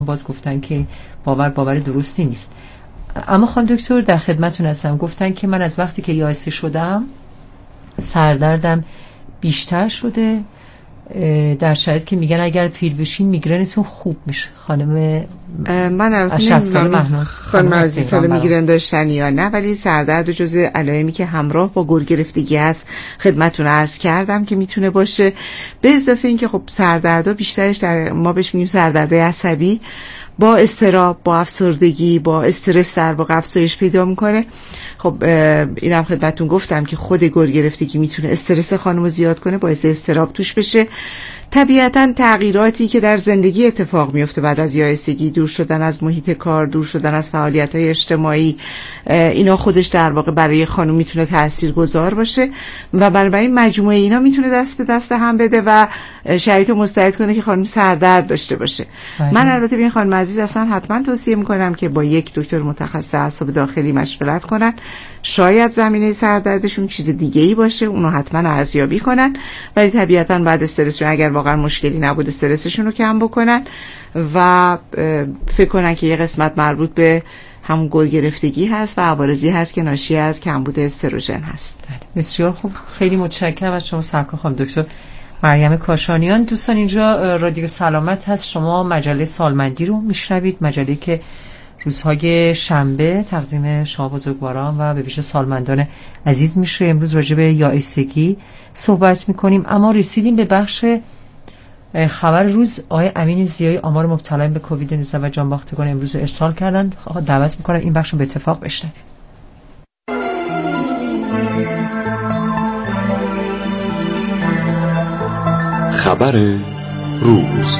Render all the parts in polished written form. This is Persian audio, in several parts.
باز گفتن که باور درستی نیست. اما خانم دکتر در خدمتتون هستم. گفتن که من از وقتی که یائسه شدم سردردم بیشتر شده، در شرایطی که میگن اگر پیر بشین میگرنتون خوب میشه. خانم من نمیدونم خانم عزیز سال میگرن داشتن یا نه، ولی سردرد جزء علائمی که همراه با گرگرفتگی هست خدمتتون عرض کردم که میتونه باشه. به اضافه اینکه خب سردردها بیشترش در ما بهش میگیم سردرد عصبی، با اضطراب، با افسردگی، با استرس در واقع افزایش پیدا میکنه. خب اینم خدمتتون گفتم که خود گرگرفتگی میتونه استرس خانم رو زیاد کنه، باعث اضطراب توش بشه. طبیعتاً تغییراتی که در زندگی اتفاق میفته بعد از یائسگی، دور شدن از محیط کار، دور شدن از فعالیت‌های اجتماعی، اینا خودش در واقع برای خانم میتونه تاثیرگذار باشه و بنابراین مجموعه اینا میتونه دست به دست هم بده و شرایط رو مستعد کنه که خانم سردرد داشته باشه. من البته به این خانم عزیز اصلا حتما توصیه میکنم که با یک دکتر متخصص اعصاب داخلی مشورت کنن. شاید زمینه سردردشون چیز دیگه‌ای باشه، اونو حتما ارزیابی کنن، ولی طبیعتاً بعد استرس اگر واقعا مشکلی نبود استرسشون رو کم بکنن و فکر کنن که یه قسمت مربوط به همون گرگرفتگی هست و عوارضی هست که ناشی از کمبود استروژن هست. بسیار خوب، خیلی متشکرم از شما سرکار خانم دکتر مریم کاشانیان. دوستان اینجا رادیو سلامت هست، شما مجله سالمندی رو میشنوید، مجله که روزهای شنبه تقدیم شما بزرگواران و به ویژه سالمندان عزیز میشه. امروز راجع به یائسگی صحبت میکنیم، اما رسیدیم به بخش خبر روز. آقای امین ضیایی آمار مبتلایان به کووید 19 و جانباختگان امروز ارسال کردن. دعوت میکنم این بخش رو به اتفاق بشنویم. خبر روز.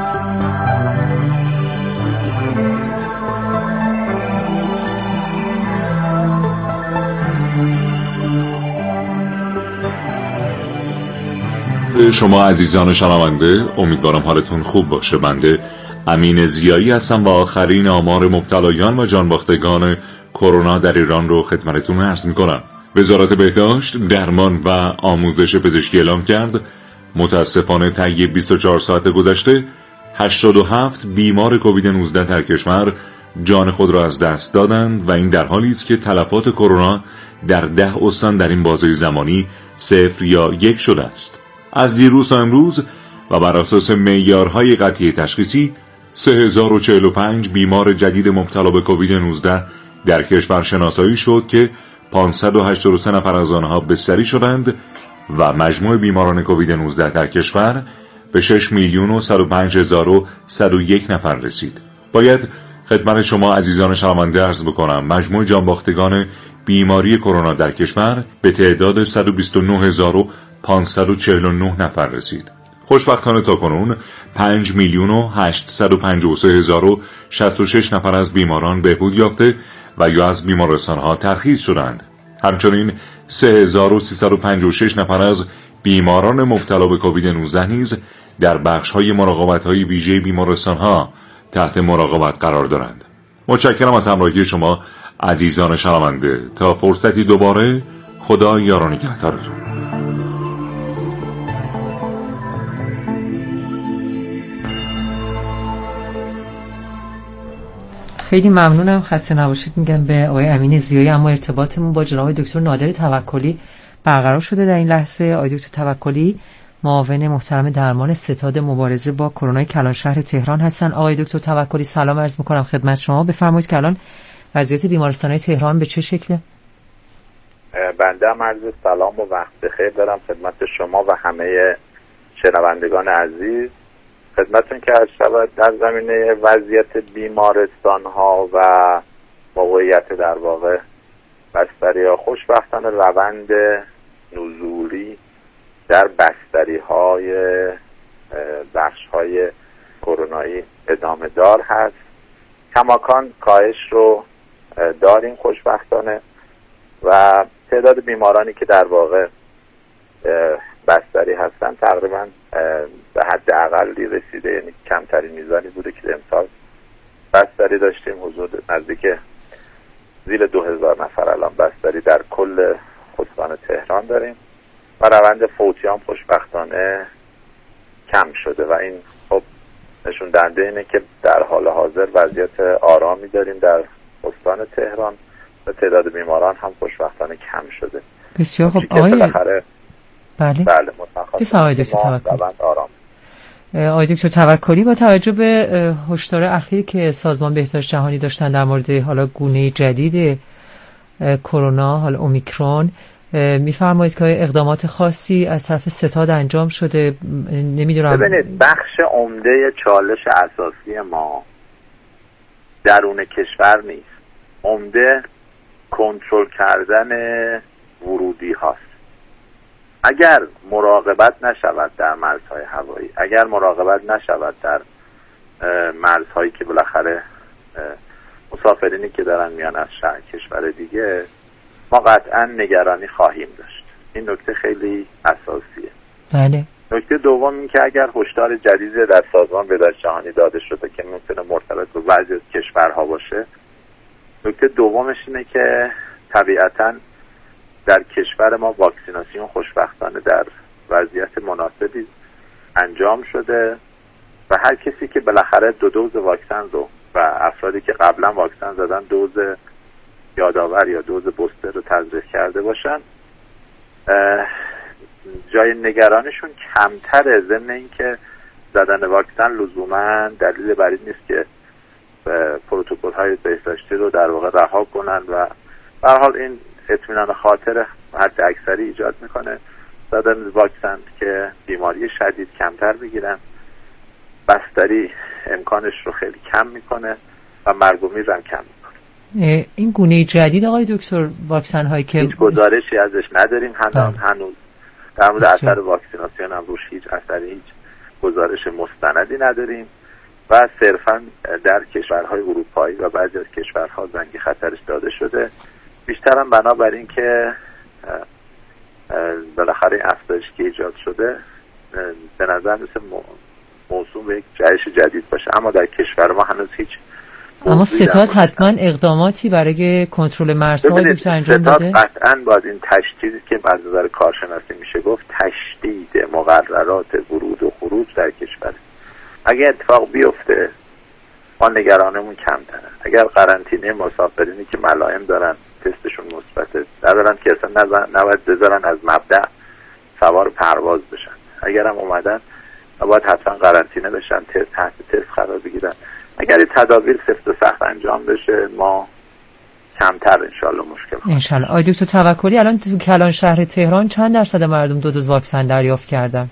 شما عزیزان شنونده، امیدوارم حالتون خوب باشه. بنده امین ضیایی هستم و آخرین آمار مبتلایان و جانباختگان کرونا در ایران رو خدمتتون عرض می‌کنم. وزارت بهداشت، درمان و آموزش پزشکی اعلام کرد متاسفانه طی 24 ساعت گذشته 87 بیمار کووید 19 در کشور جان خود را از دست دادند و این در حالی است که تلفات کرونا در 10 استان در این بازه زمانی 0 یا 1 شده است. از دیروز تا امروز و بر اساس معیارهای قطعی تشخیصی 3045 بیمار جدید مبتلا به کووید 19 در کشور شناسایی شد که 583 نفر از آنها بستری شدند و مجموع بیماران کووید 19 در کشور به 6,105,101 نفر رسید. باید خدمت شما عزیزان شنونده عرض بکنم مجموع جانباختگان بیماری کرونا در کشور به تعداد 129,549 نفر رسید. خوشبختانه تاکنون 5,853,066 نفر از بیماران بهبود یافته و یا از بیمارستانها ترخیص شدند. همچنین 3,356 نفر از بیماران مبتلا به کووید 19 نیز در بخش‌های مراقبت‌های ویژه بیمارستان‌ها تحت مراقبت قرار دارند. متشکرم از همراهی شما عزیزان شنونده. تا فرصتی دوباره، خدا یار و نگهدارتون. خیلی ممنونم، خسته نباشید میگم به آقای امین ضیایی. اما ارتباطمون با جناب دکتر نادر توکلی برقرار شده در این لحظه. آقای دکتر توکلی معاون محترم درمان ستاد مبارزه با کرونا کلان شهر تهران هستن. آقای دکتر توکلی سلام عرض میکنم خدمت شما. بفرمایید که الان وضعیت بیمارستان‌های تهران به چه شکله؟ بنده هم عرض سلام و وقت بخیر دارم خدمت شما و همه شنوندگان عزیز. خدمتتون که عرض شود در زمینه وضعیت بیمارستان‌ها و موقعیت در واقع بستری‌ها، خوشبختانه روند نزولی در بستری‌های بخش‌های کرونایی ادامه دار هست. کماکان کاهش رو داریم خوشبختانه و تعداد بیمارانی که در واقع بستری هستن تقریبا به حد اقلی رسیده، یعنی کمترین میزانی بوده که امسال بستری داشتیم. حدود نزدیک زیر 2000 نفر الان بستری در کل استان تهران داریم و روند فوتی هم خوشبختانه کم شده و این خب نشون دهنده اینه که در حال حاضر وضعیت آرامی داریم در استان تهران و تعداد بیماران هم خوشبختانه کم شده. بسیار خوب. آقای بله آقای دکتر توکلی، با توجه به هشدار اخیر که سازمان بهداشت جهانی داشتن در مورد حالا گونه جدید کرونا، حالا اومیکرون، میفرمایید که اقدامات خاصی از طرف ستاد انجام شده؟ نمیدونم. ببینید، بخش عمده چالش اساسی ما درون کشور نیست، عمده کنترل کردن ورودی هاست. اگر مراقبت نشود در مرزهای هوایی، اگر مراقبت نشود در مرزهایی که بالاخره مسافرینی که دارن میان از کشور دیگه، ما قطعا نگرانی خواهیم داشت. این نکته خیلی اساسیه. بله. نکته دوم این که اگر هشدار جدیدی در سازمان بهداشت جهانی داده شده که میتونه مرتبط با بعضی از کشورها باشه، نکته دومش اینه که طبیعتاً در کشور ما واکسیناسیون خوشبختانه در وضعیت مناسبی انجام شده و هر کسی که بالاخره 2 دوز واکسن رو و افرادی که قبلا واکسن زدن دوز یادآور یا دوز بوستر رو تزریق کرده باشن، جای نگرانشون کمتره، ضمن اینکه زدن واکسن لزوما دلیل بر این نیست که پروتکل های بهداشتی رو در واقع رها کنن و به هر حال این اطمینان خاطر حد اکثری ایجاد میکنه. زدن واکسن که بیماری شدید کمتر بگیرن، بستری امکانش رو خیلی کم میکنه و مرگ و میر هم کم میکنه. این گونه جدید آقای دکتر واکسن هایی که هیچ گزارشی ازش نداریم هنوز در مورد اثر واکسیناسیون هم روش هیچ گزارش مستندی نداریم و صرفا در کشورهای اروپایی و بعضی از کشورها زنگ خطرش داده شده. بیشترم بنابر این که بالاخره افزایش که ایجاد شده به نظر مثل موسوم به یک جهش جدید باشه، اما در کشور ما هنوز هیچ. اما ستاد حتما اقداماتی برای کنترل مرزها رو انجام داده؟ قطعا باید این تشدیدی که از نظر کارشناسی میشه گفت تشدید مقررات ورود و خروج در کشور، اگه اتفاق بیفته ما نگرانمون کمتره. اگر قرنطینه مسافرینی که ملائم دارن تستشون مثبته ندارن که اصلا نباید بذارن از مبدأ سوار پرواز بشن، اگر هم اومدن باید حتما قرنطینه بشن، تحت تست قرار بگیرن. اگر این تدابیر سفت و سخت انجام بشه ما کمتر انشالله مشکل خواهیم. انشالله. آقای دکتر توکلی، الان تو کلان شهر تهران چند درصد مردم 2 دوز واکسن دریافت کردن؟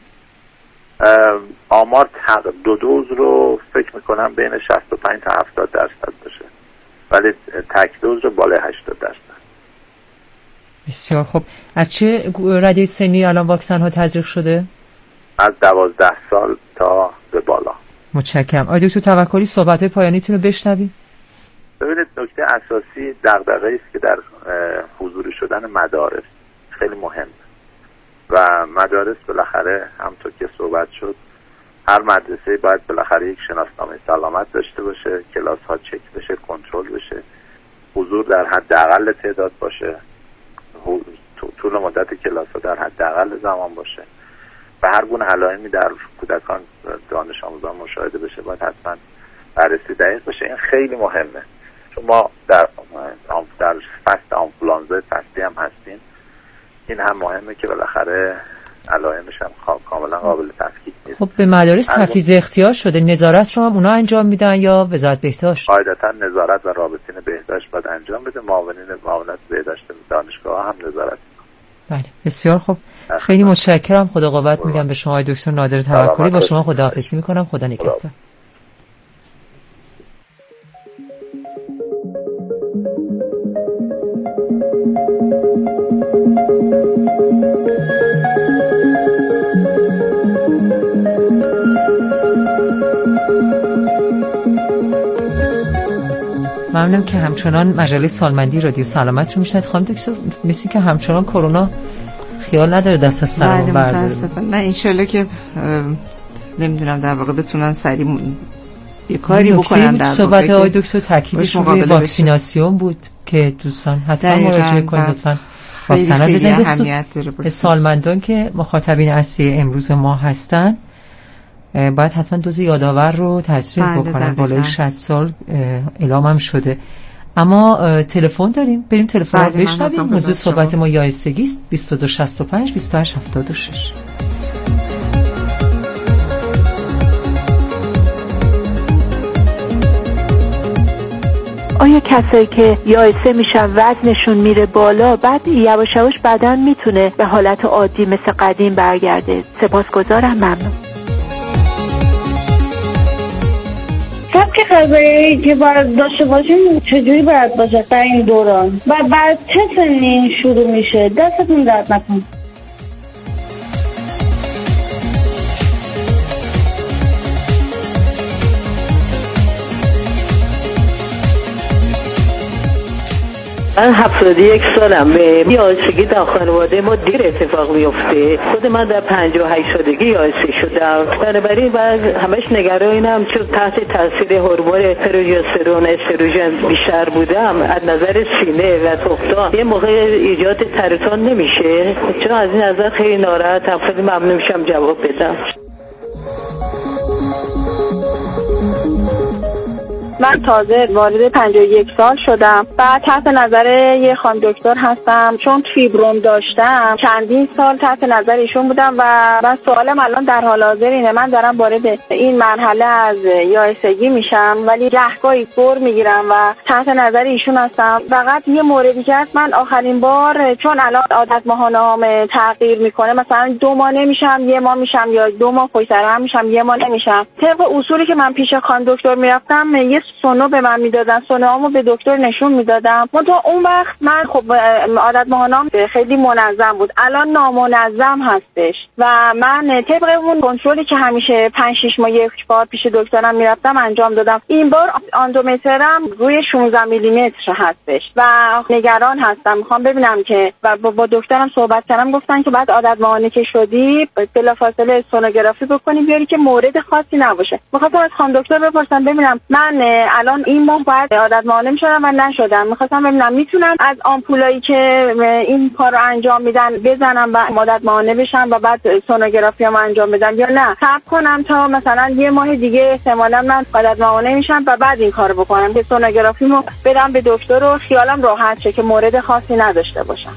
آمار 2 دوز رو فکر میکنم بین 65 تا 70% باشه، ولی تک دوز رو بالای 80%. بسیار خوب. از چه رده سنی الان واکسن ها تزریق شده؟ از 12 سال تا به بالا. متشکرم. آقای دکتر توکلی، صحبت پایانیتون رو بشنویم. ببینید، نکته اساسی دغدغه‌ای است که در حضوری شدن مدارس خیلی مهمه و مدارس بالاخره همونطور که صحبت شد هر مدرسه باید بالاخره یک شناسنامه سلامت داشته باشه، کلاس ها چک بشه، کنترل بشه، حضور در حداقل تعداد باشه، طول مدت کلاس ها در حداقل زمان باشه و هر گونه علائمی در کودکان دانش آموزان مشاهده بشه باید حتما بررسی دقیق بشه. این خیلی مهمه چون ما در فصل آنفولانزا فصلی هم هستیم. این هم مهمه که بالاخره علائمش هم کاملا قابل تفکیک نیست. خب به مدارس تفویض اختیار شده، نظارت رو هم اونا انجام میدن یا وزارت بهداشت؟ قاعدتا نظارت و رابطین بهداشت باید انجام بده، معاونت بهداشت دانشگاه هم نظارت. بله، بسیار خوب. خیلی متشکرم. خدا قوت میگم به شما دکتر نادر توکلی. با شما خداحافظی میکنم. خدا نگهدار. ممنونم که همچنان مجله سالمندی رادیو سلامت رو میشنید. خانم دکتر، مثل که همچنان کرونا خیال نداره دست از سرمون برداره. نه انشالله که نمیدونم در واقع بتونن سریع یه کاری بکنن. در صحبت آقای دکتر تاکیدش روی واکسیناسیون بود که دوستان حتما مراجعه کنید لطفاً. واکسن ها بزنید. خصوص سالمندان که مخاطبین اصلی امروز ما هستن باید حتما دوز یادآور رو تصریح بکنن. بالای 60 سال اعلام هم شده. اما تلفن داریم، بریم تلفن رو بشنویم. موضوع صحبت ما یائسگی است. 2265 2876. آیا کسایی که یائسه میشن وزنشون میره بالا بعد یواش یواش بدن میتونه به حالت عادی مثل قدیم برگرده؟ سپاسگزارم، ممنون. سبک غذایی که باید داشته باشیم چجوری باید باشه در این دوران و بعد چه سنی شروع میشه؟ دستتون درد نکنه. من 71 سالم. یائسگی در خانواده ما دیر اتفاق میفته. خود من در 58 سالگی یائسه شدم. بنابراین همش نگرانم چون تحت تاثیر هورمون پروژسترون استروژن بیشتر بودم. از نظر سینه و تخمدان یه موقع ایجاد سرطان نمیشه. چون از این نظر خیلی ناراحتم. خیلی ممنون میشم جواب بدم. من تازه وارد 51 سال شدم. بعد تحت نظر یه خانم دکتر هستم چون فیبروم داشتم. چندین سال تحت نظر ایشون بودم و من سوالم الان در حال حاضر اینه، من دارم وارد این مرحله از یائسگی میشم ولی گهگاهی بر میگیرم و تحت نظر ایشون هستم. فقط یه موردی که من آخرین بار چون الان عادت ماهانه‌ام تغییر میکنه، مثلا 2 ماه نمیشم 1 ماه میشم یا 2 ماه پشت سر هم میشم 1 ماه نمیشم. طبق اصولی که من پیش خانم دکتر میرفتم یه سونو به من میدادن، سونوامو به دکتر نشون میدادم. منتها اون وقت من خب عادت ماهانه‌ام خیلی منظم بود، الان نامنظم هستش و من طبق اون کنترلی که همیشه 5-6 ماه یک بار پیش دکترم میرفتم انجام دادم. این بار اندومترم روی 16 میلیمتر هستش و نگران هستم. میخوام ببینم که با دکترم صحبت کردم، گفتن که بعد عادت ماهانه که شدی بلافاصله سونوگرافی بکنی بیاری که مورد خاصی نباشه. میخواستم از خانم دکتر بپرسم ببینم من الان این ماه باید عادت ماهانه میشدم و نشدم. میخواستم ببینم میتونم از آمپولایی که این کارو انجام میدن بزنم و عادت ماهانه بشم و بعد سونوگرافیامو انجام بدم یا نه صبر کنم تا مثلا 1 ماه دیگه احتمالاً من عادت ماهانه میشم و بعد این کارو بکنم که سونوگرافیمو بدم به دکتر و خیالم راحت شه که مورد خاصی نداشته باشم.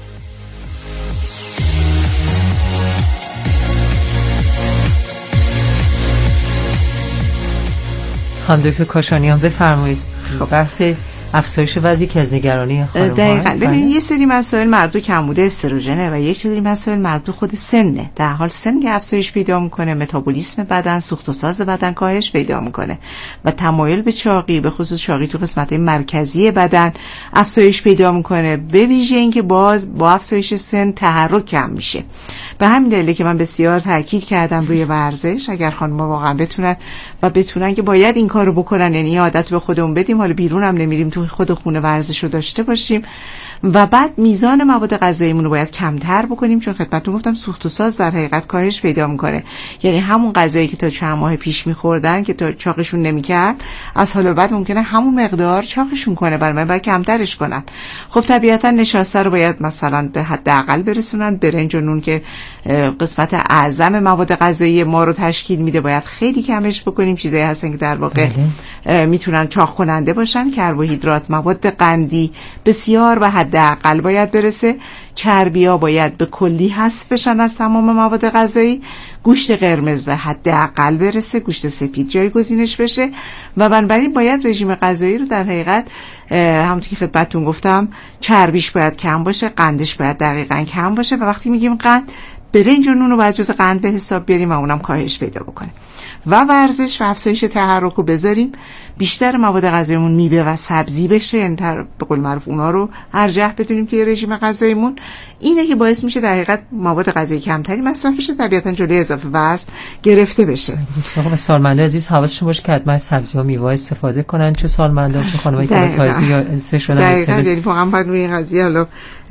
خانم دکتر کاشانیان بفرمایید. بحث افزایش وزن که از نگرانی خانم دقیقاً. ببینید یه سری مسائل مربوط کمبود استروژنه و یه سری مسائل مربوط خود سنه. در حال سن که افزایش پیدا میکنه، متابولیسم بدن، سوخت و ساز بدن کاهش پیدا میکنه و تمایل به چاقی، به خصوص چاقی تو قسمت‌های مرکزی بدن افزایش پیدا میکنه. به ویژه اینکه باز با افزایش سن تحرک کم میشه. به همین دلیله که من بسیار تاکید کردم روی ورزش. اگر خانم‌ها واقعا بتونن که باید این کارو بکنن، یعنی عادت به خودمون بدیم، حالا بیرون هم نمیریم، تو خود خونه ورزشو داشته باشیم و بعد میزان مواد غذاییمون رو باید کمتر بکنیم، چون خدمتتون گفتم سوخت و ساز در حقیقت کاهش پیدا میکنه. یعنی همون غذایی که تا چند ماه پیش میخوردن که تا چاقشون نمیکرد، از حالا بعد ممکنه همون مقدار چاقشون کنه، برای من باید کمترش کنن. خب طبیعتا نشاسته رو باید مثلا به حداقل برسونن. برنج و نون که قسمت اعظم مواد غذایی ما رو تشکیل میده باید خیلی کمش بکنیم. چیزایی هستن که در واقع میتونن چاق کننده باشن. کربوهیدرات، مواد قندی بسیار به حداقل باید برسه. چربی‌ها باید به کلی حذف بشن از تمام مواد غذایی. گوشت قرمز به حداقل برسه، گوشت سفید جایگزینش بشه و بنابراین باید رژیم غذایی رو در حقیقت همونطور که خدمتتون گفتم چربیش باید کم باشه، قندش باید دقیقاً کم باشه و وقتی میگیم قند، برنج و نون رو باید جز قند به حساب بیاریم و اونم کاهش پیدا بکنه و ورزش و افزایش تحرک رو بذاریم. بیشتر مواد غذاییمون میوه و سبزی بشه، یعنی به قول معروف اونا رو ارجح بدونیم که رژیم غذاییمون. اینه که باعث میشه در حقیقت مواد غذایی کمتری مصرف بشه، طبیعتا جلوی اضافه وزن گرفته بشه. خب سالمنده عزیز حواسشون باشه که حتما از سبزی ها میوه استفاده کنن، چه سالمنده چه خانمایی که تازه یا سه شدن. یعنی واقعا باید روی این قضیه حالا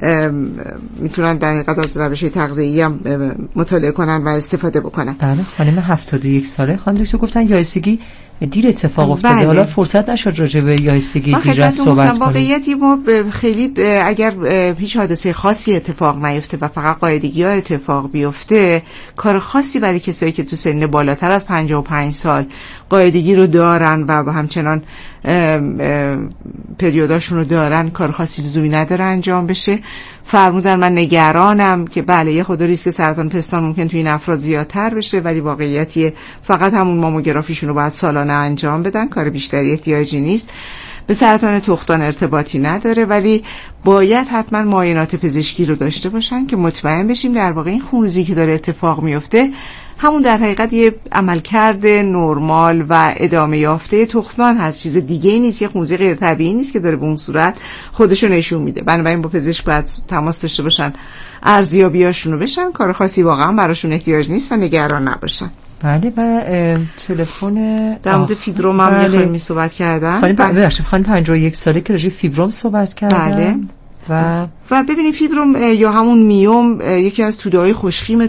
میتونن در حقیقت از روش تغذیه‌ای هم مطالعه کنن و استفاده بکنن. بله. خانم 71 ساله خانم دکتر گفتن یائسگی دیر اتفاق افتاده. بله. حالا فرصت نشد راجع به یائسگی دیر صحبت کنیم. واقعیتی ما خیلی اگر هیچ حادثه خاصی اتفاق نیفته و فقط قاعدگی ها اتفاق بیفته، کار خاصی برای کسایی که تو سن بالاتر از 55 سال قاعدگی رو دارن و همچنان پریوداشون رو دارن، کار خاصی لزومی نداره انجام بشه. فرمودن من نگرانم که بله یه خود ریسک سرطان پستان ممکن تو این افراد زیادتر بشه، ولی واقعیتی فقط همون ماموگرافیشون رو باید سالانه انجام بدن، کار بیشتری احتیاجی نیست. به سرطان تخمدان ارتباطی نداره، ولی باید حتما معاینات پزشکی رو داشته باشن که مطمئن بشیم در واقع این خونریزی که داره اتفاق میفته همون در حقیقت یه عملکرد نرمال و ادامه یافته تخمدان هست، چیز دیگه نیست، یه خونریزی غیر طبیعی نیست که داره به اون صورت خودشو نشون میده. بنابراین با پزشک باید تماس داشته باشن، ارزیابیاشونو بشن، کار خاصی واقعا براشون احتیاج نیست و نگران نباشن. بله. و تلفن در مورد فیبروم هم یه خیلی صحبت کردن. خانم 51 ساله که راجع فیبروم صحبت کردن. بله. و ببینید فیبروم یا همون میوم یکی از توده‌های خوشخیم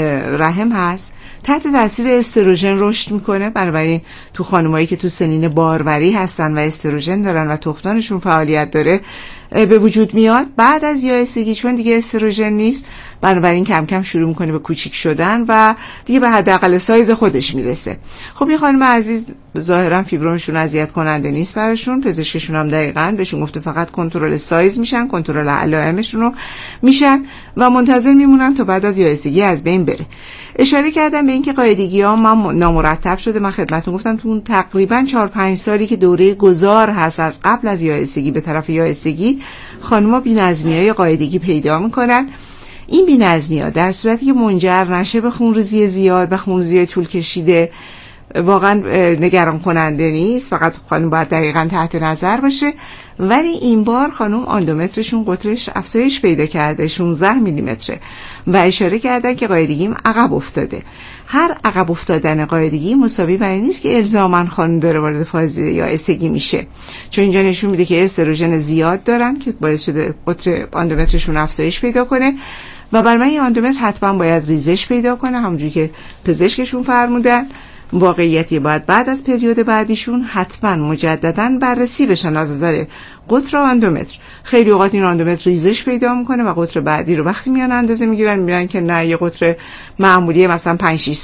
رحم هست، تحت تاثیر استروژن رشد میکنه. بنابراین تو خانمایی که تو سنین باروری هستن و استروژن دارن و تخمدانشون فعالیت داره به وجود میاد. بعد از یائسگی چون دیگه استروژن نیست، بنابراین کم کم شروع میکنه به کوچیک شدن و دیگه به حداقل سایز خودش میرسه. خب این خانم عزیز ظاهرا فیبرومشون اذیت کننده نیست براشون، پزشکشون هم دقیقاً بهشون گفته فقط کنترل سایز میشن، کنترل علائمشون رو میشن و منتظر میمونن تا بعد از یائسگی از بین بره. اشاره کردم به اینکه قاعدگی ها من نامرتب شده. من خدمتتون گفتم تو تقریبا 4-5 سالی که دوره گذار هست از قبل از یائسگی به طرف یائسگی، خانم‌ها بی‌نظمی‌های قاعدگی پیدا میکنن. این بی‌نظمی‌ها در صورتی که منجر نشه به خونریزی زیاد و خونریزی طول کشیده واقعا نگران کننده نیست، فقط خانم باید دقیقاً تحت نظر باشه. ولی این بار خانم آندومترشون قطرش افزایش پیدا کرده 16 میلیمتره و اشاره کردن که قاعدگیم عقب افتاده. هر عقب افتادن قاعدگی مساوی بر این نیست که الزاما خانم داره وارد فاز یائسگی میشه، چون اینجا نشون میده که استروژن زیاد دارن که باعث شده قطر آندومترشون افزایش پیدا کنه و برای این آندومتر حتما باید ریزش پیدا کنه همونجوری که پزشکشون فرمودن. واقعیتی باید بعد از پریود بعدیشون حتما مجددا بررسی بشن از نظر قطر آندومتر. خیلی اوقات این آندومتر ریزش پیدا میکنه و قطر بعدی رو وقتی میان اندازه میگیرن میبینن که نه، یه قطر معمولی مثلا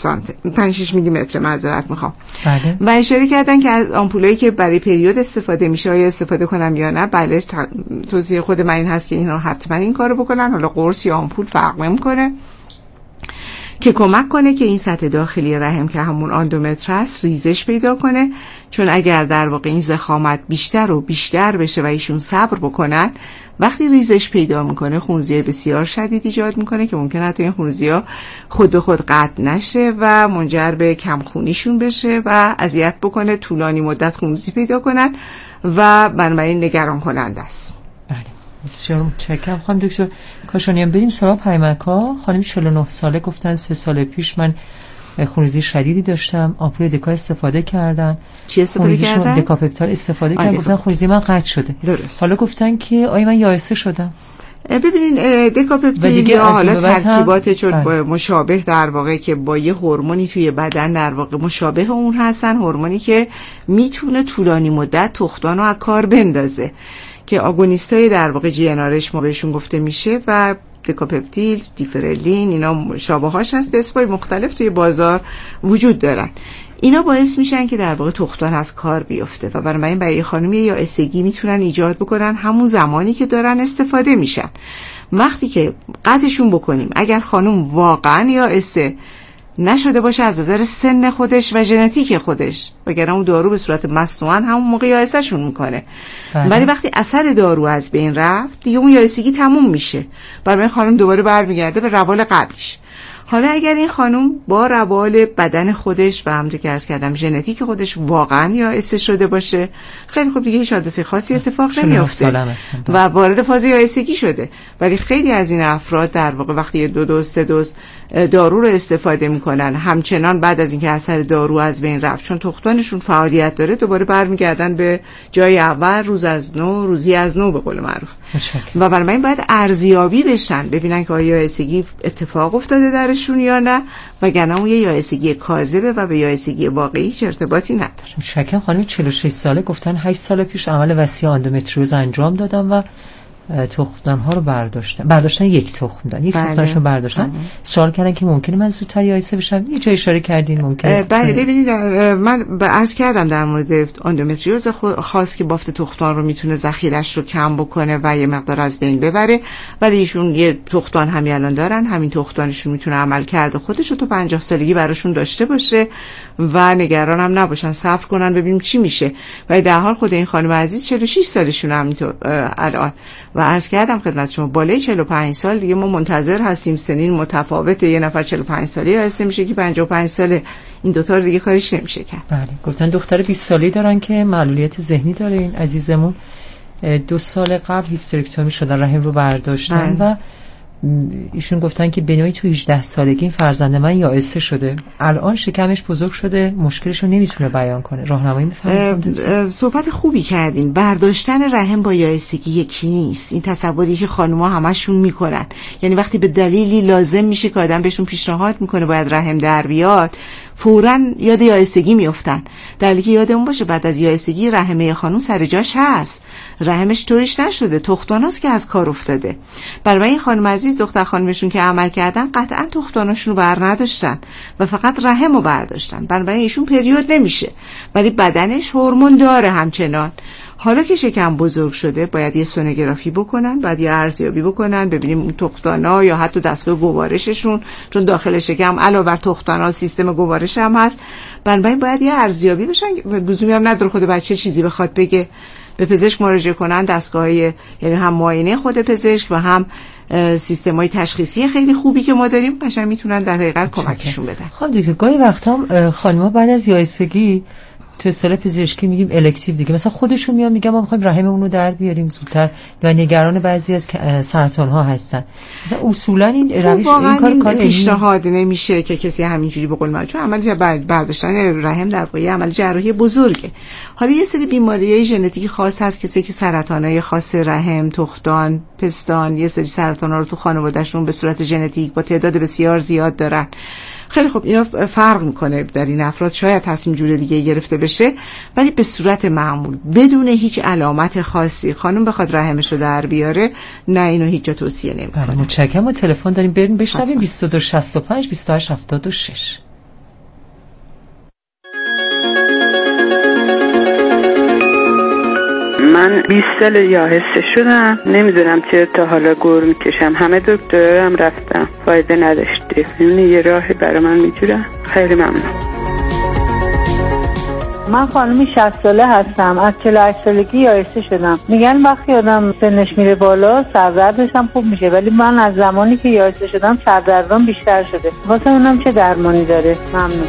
5-6 میلیمتر معذرت میخوام. بله. و اشاره کردن که از آمپولایی که برای پریود استفاده میشه آیا استفاده کنم یا نه. بله، توصیه خود من این هست که اینا حتما این کارو بکنن. حالا قرص یا آمپول فرق نمیکنه که کمک کنه که این سطح داخلی رحم که همون آندومتر است ریزش پیدا کنه، چون اگر در واقع این ضخامت بیشتر و بیشتر بشه و ایشون صبر بکنن، وقتی ریزش پیدا میکنه خونریزی بسیار شدید ایجاد میکنه که ممکنه حتی این خونریزی‌ها خود به خود قطع نشه و منجر به کمخونیشون بشه و اذیت بکنه، طولانی مدت خونریزی پیدا کنن و بنابراین نگران کننده است. بسیار متشکرم خانم دکتر کاشانیان. بریم سراغ پیامک‌ها. خانم 49 ساله گفتن 3 سال پیش من خونریزی شدیدی داشتم، آمپول دکا استفاده کردن. چی استفاده کردن؟ دکاپپتال استفاده کردن. گفتن خونریزی من قطع شده. درست. حالا گفتن که آیا من یائسه شدم؟ ببینین دکاپپتین یا حالا ترکیبات چون مشابه در واقع که با یه هورمونی توی بدن در واقع مشابه اون هستن، هورمونی که میتونه طولانی مدت تخمدان رو از کار بندازه که آگونیستای در واقع GnRH ما بهشون گفته میشه و دکاپپتیل، دیفرلین، اینا مشابهاش هست، به اسمای مختلف توی بازار وجود دارن. اینا باعث میشن که در واقع تخمدان از کار بیفته و برای برای خانم یا یائسگی میتونن ایجاد بکنن همون زمانی که دارن استفاده میشن. وقتی که قطعشون بکنیم اگر خانم واقعا یائسه نشده باشه از نظر سن خودش و ژنتیک خودش، وگرنه اون دارو به صورت مصنوعاً همون موقع یائسه‌شون میکنه. ولی وقتی اثر دارو از بین رفت دیگه اون یائسگی تموم میشه، برای خانم دوباره برمیگرده به روال قبلیش. حالا اگر این خانم با روال بدن خودش و همونطور که عرض کردم ژنتیک خودش واقعا یائسه شده باشه، خیلی خوب، دیگه هیچ حادثه خاصی اتفاق نمیفته و وارد فاز یائسگی شده. ولی خیلی از این افراد در واقع وقتی 2 دوز 3 دوز دارو رو استفاده میکنن، همچنان بعد از اینکه اثر دارو از بین رفت چون تخمدانشون فعالیت داره دوباره برمیگردن به جای اول، روز از نو روزی از نو به قول معروف. و برای باید ارزیابی بشن، ببینن که آیا یائسگی اتفاق افتاده درش ازشون یا نه، وگرنه اون یه یائسگی کاذبه و به یائسگی واقعی هیچ ارتباطی نداره. شکم خانم 46 ساله گفتن 8 سال پیش عمل وسیع اندومتریوز انجام دادم و تخمدان‌ها رو برداشتن یک تخمدان، یک تخمدانشو برداشتن. سوال کردن که ممکنه من زودتر یائسه بشم. یه جای اشاره کردین ممکنه. بله ببینید من عرض کردم در مورد اندومتریوز خاص که بافت تخمدان رو میتونه ذخیرش رو کم بکنه و یه مقدار از بین ببره، ولی ایشون یه تخمدان همین الان دارن، همین تخمدانشون میتونه عمل کرده خودش رو تا 50 سالگی براشون داشته باشه و نگران هم نباشن، صبر کنن ببینیم چی میشه. ولی در حال خود این خانم عزیز 46 سالشون همینطور الان و عرض کردم خدمت شما بالای 45 سال دیگه ما منتظر هستیم. سنین متفاوته، یه نفر 45 ساله هست میشه که 55 ساله، این دوتا رو دیگه کارش نمیشه کرد. بله گفتن دختر 20 ساله دارن که معلولیت ذهنی داره. این عزیزمون 2 سال قبل هیستریکتومی شدن، رحم رو برداشتن و ایشون گفتن که بنوعی تو 18 سالگی این فرزند من یائسه شده، الان شکمش بزرگ شده، مشکلش رو نمیتونه بیان کنه. راهنمایی می‌فرمایید؟ صحبت خوبی کردین. برداشتن رحم با یائسگی یکی نیست. این تصوری که خانم‌ها همشون میکنن، یعنی وقتی به دلیلی لازم میشه که آدم بهشون پیشنهاد میکنه باید رحم در بیاد، فوراً یاد یائسگی میافتن، در حالی که یادمون باشه بعد از یائسگی رحمه خانم سر جاش هست، رحمش طوریش نشده، تخمداناست که از کار افتاده. برای این خانم عزیز دختر خانمشون که عمل کردن قطعاً تخمداناشون رو بر نداشتن و فقط رحم رو برداشتن، برای ایشون پریود نمیشه ولی بدنش هورمون داره همچنان. حالا که شکم بزرگ شده باید یه سونوگرافی بکنن، بعد یه ارزیابی بکنن ببینیم اون تخمدانا یا حتی دستگاه گوارششون، چون داخل شکم علاوه بر تخمدانا سیستم گوارش هم هست، بنابراین باید یه ارزیابی بشن. لزومی هم نداره خود بچه چیزی بخواد بگه، به پزشک مراجعه کنن، دستگاه‌های یعنی هم معاینه خود پزشک و هم سیستم‌های تشخیصی خیلی خوبی که ما داریم قشنگ میتونن در حقیقت کمکشون بدن. خب دیگه گاهی وقتا خانم‌ها بعد از یائسگی تو اصطلاح پزشکی میگیم الکتیو دیگه، مثلا خودشون میان میگن ما میخوایم رحممون رو در بیاریم زودتر و نگران بعضی از سرطان ها هستن. مثلا اصولا این روش این کار پیشنهاد نمیشه که کسی همینجوری به قول من، چون عمل برداشتن رحم در واقع عمل جراحی بزرگه. حالا یه سری بیماریهای ژنتیکی خاص هست، کسی که سرطانای خاص رحم، تخمدان، پستان، یه سری سرطانا رو تو خانواده‌شون به صورت ژنتیک با تعداد بسیار زیاد دارن. خیلی خب اینا فرق میکنه در این افراد، شاید تصمیم جور دیگه گرفته بشه، ولی به صورت معمول بدون هیچ علامت خاصی خانم بخواد رحمش رو در بیاره، نه اینو هیچ جا توصیه نمیکنه. بله متشکرم. ما تلفن داریم، بریم بشنویم. 2265 2876. من 20 سال یائسه شدم، نمیدونم چرا تا حالا گور میکشم، همه دکترم رفتم فایده نداشته. یه راهی برای من میجورم؟ خیلی ممنون. من خانمی 60 ساله هستم، از 48 سالگی یائسه شدم. میگن وقتی آدم سنش میره بالا سردردش هم خوب میشه، ولی من از زمانی که یائسه شدم سردردم بیشتر شده. واسه اونم چه درمانی داره؟ ممنون.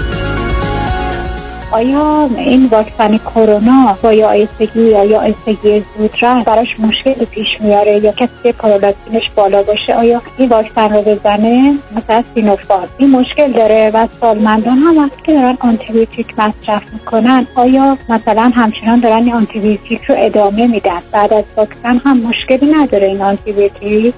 آیا این واکسن کرونا با یائسگی یا یائسگی زودرس براش مشکلی پیش میاره یا کسی که کورولاتینش بالا باشه آیا این واکسن رو بزنه؟ مثلا سینوفارم این مشکل داره و سالمندان هم وقتی که دارن آنتی بیوتیک مصرف میکنن آیا مثلا همچنان دارن این آنتی بیوتیک رو ادامه میدن؟ بعد از واکسن هم مشکلی نداره این آنتی بیوتیک؟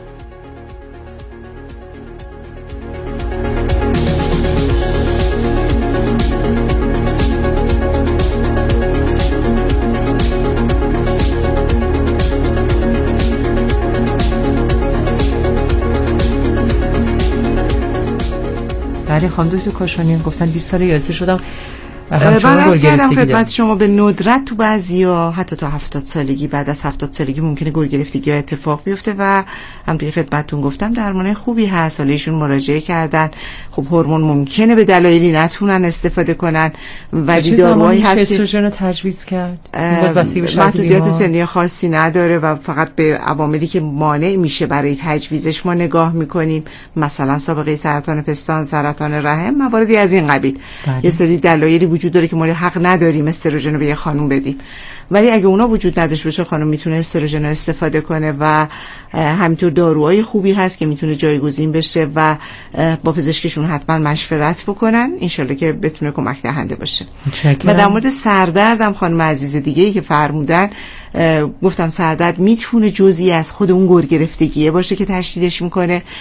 بله خانم دکتر کاشانیان گفتن 20 سال یائسه شدم. من از کردم خدمت شما به ندرت تو بعضیا حتی تا 70 سالگی، بعد از 70 سالگی ممکنه گلگرفتگی اتفاق بیفته و هم توی خدمتتون گفتم درمان خوبی هست. حالا ایشون مراجعه کردن، خب هورمون ممکنه به دلایلی نتونن استفاده کنن ولی داروهایی هست استروژن رو تجویز کرد، محدودیت سنی خاصی نداره و فقط به عواملی که مانع میشه برای تجویزش ما نگاه میکنیم، مثلا سابقه سرطان پستان، سرطان رحم، مواردی از این قبیل. یه سری دلایلی وجود داره که ما حق نداریم استروژن رو به یه خانم بدیم، ولی اگه اونا وجود نداشته باشه خانم میتونه استروژن رو استفاده کنه و همینطور داروهای خوبی هست که میتونه جایگزین بشه و با پزشکشون حتما مشورت بکنن انشالله که بتونه کمک دهنده باشه. و در مورد سردردم خانم عزیز دیگه‌ای که فرمودن، گفتم سردرد میتونه جزئی از خود اون گرگرفتگیه باشه که تشدیدش میکنه.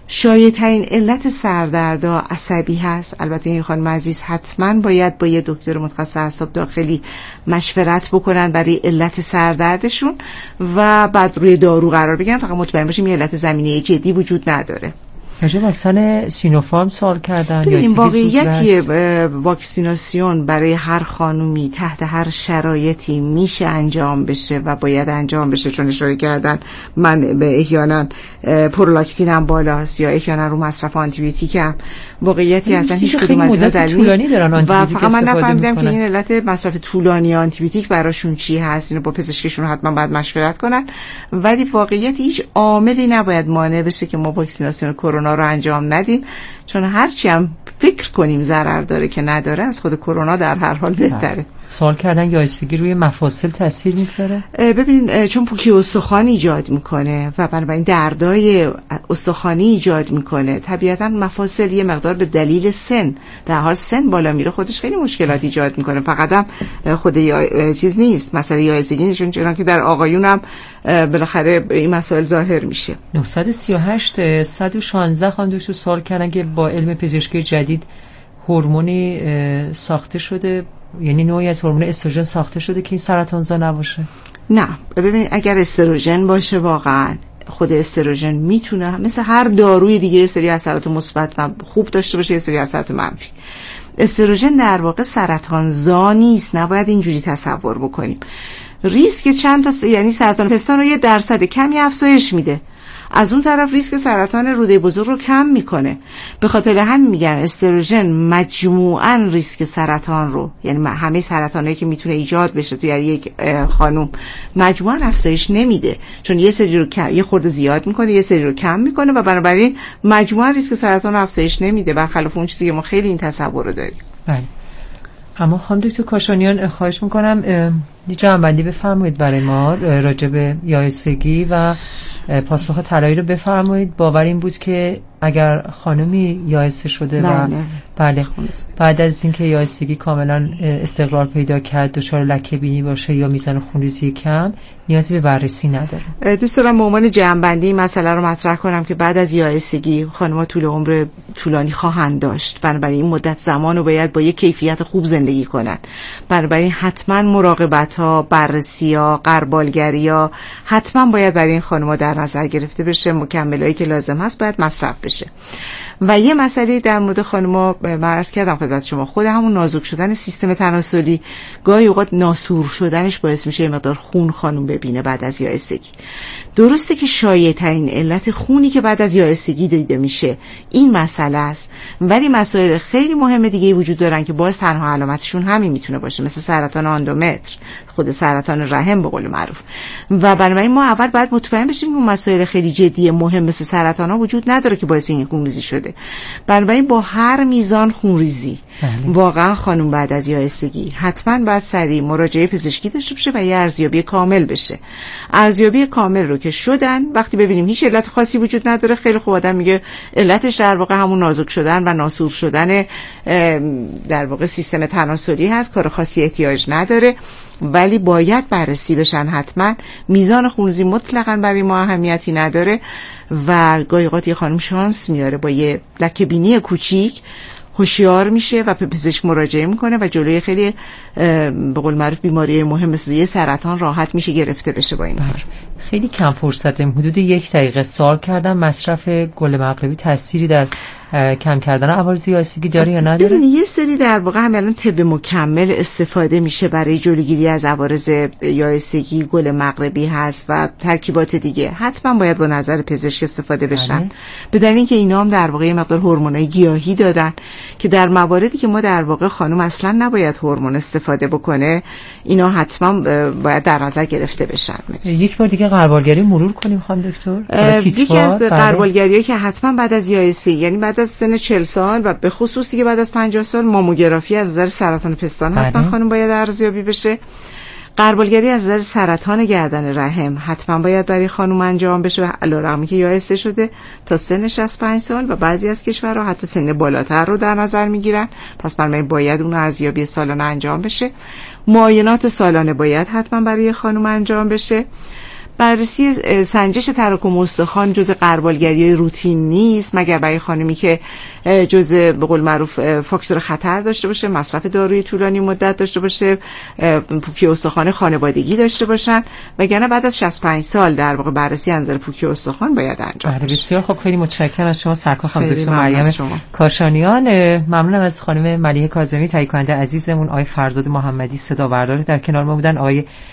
شایع‌ترین علت سردرد عصبی هست. البته این خانم عزیز حتما باید با یه دکتر متخصص اعصاب داخلی مشورت بکنن برای علت سردردشون و بعد روی دارو قرار بگیرن. فقط مطمئن باشیم یه علت زمینه جدی وجود نداره. راجع به واکسن سینوفارم سوال کردن. این واقعیتی واکسیناسیون برای هر خانومی تحت هر شرایطی میشه انجام بشه و باید انجام بشه، چون اشاره کردن من به احیانا پرولاکتینم بالاست یا احیانا رو مصرف آنتی بیوتیکم. واقعیتی اصلا هیچ کدوم از اینا دلیل نیست و فقط من نفهمیدم که این علت مصرف طولانی آنتی بیوتیک براشون چی هست. اینو با پزشکشون حتما باید مشورت کنن، ولی واقعیت هیچ عاملی نباید مانع بشه که ما واکسیناسیون کرونا رو انجام ندیم، چون هرچی هم فکر کنیم ضرر داره که نداره، از خود کرونا در هر حال بهتره. سوال کردن یائسگی روی مفاصل تاثیر میگذاره؟ ببینین چون پوکی استخوان ایجاد میکنه و بنابراین دردای استخوانی ایجاد میکنه، طبیعتا مفاصل یه مقدار به دلیل سن، در حال سن بالا میره خودش خیلی مشکلات ایجاد میکنه. فقط هم خود چیز نیست، مسئله یائسگی نشون چون که در آقایون هم بالاخره این مسائل ظاهر میشه. 938 116 خانم دکتر سوال کردن که با علم پزشکی جدید هورمونی ساخته شده، یعنی نوعی از هورمون استروژن ساخته شده که این سرطانزا نباشه؟ نه، ببینید اگر استروژن باشه واقعا خود استروژن میتونه مثل هر داروی دیگه یه سری اثرات مثبت خوب داشته باشه، یه سری اثرات منفی. استروژن در واقع سرطانزا نیست، نباید اینجوری تصور بکنیم. ریسک چند تا یعنی سرطان پستان رو 1% کمی افزایش میده، از اون طرف ریسک سرطان روده بزرگ رو کم میکنه. به خاطر همین میگن استروژن مجموعاً ریسک سرطان رو، یعنی همه سرطانایی که میتونه ایجاد بشه توی یک خانم مجموعاً افزایش نمیده، چون یه سری رو یه خورده زیاد میکنه، یه سری رو کم میکنه و بنابراین مجموعاً ریسک سرطان رو افزایش نمیده، برخلاف اون چیزی که ما خیلی این تصور رو داریم. بله. اما خانم دکتر کاشانیان خواهش میکنم یه جمع‌بندی بفرمایید برای ما راجع به یائسگی و پاسخ طلایی رو بفرمایید. باور این بود که اگر خانمی یائسه شده و بله بعد از اینکه یائسگی کاملا استقرار پیدا کرد دچار لکه بینی باشه یا میزان خونریزی کم، نیازی به بررسی نداره. دوست دارم به عنوان جمع‌بندی مسئله رو مطرح کنم که بعد از یائسگی خانم‌ها طول عمر طولانی خواهند داشت، بنابراین این مدت زمان رو باید با یک کیفیت خوب زندگی کنن. بنابراین حتما مراقبت‌ها، بررسی‌ها، غربالگری‌ها حتما باید برای این خانم‌ها در نظر گرفته بشه. مکملایی که لازم هست باید مصرف بشه. و یه مسئله در مورد خانم‌ها عرض کردم خدمت شما، خود همون نازک شدن سیستم تناسلی گاهی اوقات ناسور شدنش باعث میشه یه مقدار خون خانم ببینه بعد از یائسگی. درسته که شایع‌ترین علت خونی که بعد از یائسگی دیده میشه این مسئله است، ولی مسائل خیلی مهم دیگه وجود دارن که باز تنها علامتشون همین میتونه باشه، مثل سرطان آندومتر، خود سرطان رحم به قول معروف. و بنابراین ما اول باید مطمئن بشیم اون مسائل خیلی جدی مهم مثل سرطان‌ها وجود نداره که باعث این خونریزی شده. بنابراین با هر میزان خونریزی واقعا خانم بعد از یائسگی حتما باید سریع مراجعه پزشکی داشته باشه و یه ارزیابی کامل بشه. ارزیابی کامل رو که شدن وقتی ببینیم هیچ علت خاصی وجود نداره، خیلی خوب آدم میگه علتش در واقع همون نازک شدن و ناسور شدن در واقع سیستم تناسلی هست، کار خاصی احتیاج نداره، ولی باید بررسی بشن حتما. میزان خونریزی مطلقاً برای ما اهمیتی نداره و گاهی اوقات یه خانم شانس میاره با یه لکه بینی کوچیک هوشیار میشه و به پزشک مراجعه میکنه و جلوی خیلی به قول معروف بیماری مهم مثل یه سرطان راحت میشه گرفته بشه با این کار. خیلی کم فرصتیم، حدود 1 دقیقه سوال کردم مصرف گل مغربی تأثیری در کم کردن عوارض یائسگی داره یا نداره؟ ببینید یه سری در واقع هم الان طب مکمل استفاده میشه برای جلوگیری از عوارض یائسگی، گل مغربی هست و ترکیبات دیگه، حتما باید با نظر پزشک استفاده بشن. به دلیل اینکه اینا هم در واقع مقدار هورمونای گیاهی دارن که در مواردی که ما در واقع خانم اصلا نباید هورمون استفاده بکنه، اینا حتما باید در نظر گرفته بشن. یک بار دیگه غربالگری مرور کنیم خانم دکتر. یکی از غربالگری‌ها که حتما بعد از یائسگی، یعنی بعد از سن 40 سال و به خصوص دیگه بعد از 50 سال، ماموگرافی از نظر سرطان پستان حتما خانم باید ارزیابی بشه. غربالگری از نظر سرطان گردن رحم حتما باید برای خانم انجام بشه، علیرغم که یائسه شده تا سن 65 سال و بعضی از کشورها حتی سن بالاتر رو در نظر میگیرن، پس بنابراین باید اون ارزیابی سالانه انجام بشه. معاینات سالانه باید حتما برای خانم انجام بشه. بررسی سنجش تراکم استخوان جزء غربالگری روتین نیست مگر برای خانمی که جزء به قول معروف فاکتور خطر داشته باشه، مصرف داروی طولانی مدت داشته باشه، پوکی استخوان خانوادگی داشته باشن، وگرنه بعد از 65 سال در واقع بررسی انظر پوکی استخوان باید انجام بشه. بسیار خب، خیلی متشکرم از شما سرکار خانم دکتر مریم کاشانیان. ممنونم از خانم ملیحه کاظمی، تهیه کننده عزیزمون، آقای فرزاد محمدی صدا بردار در کنار ما بودن، آقای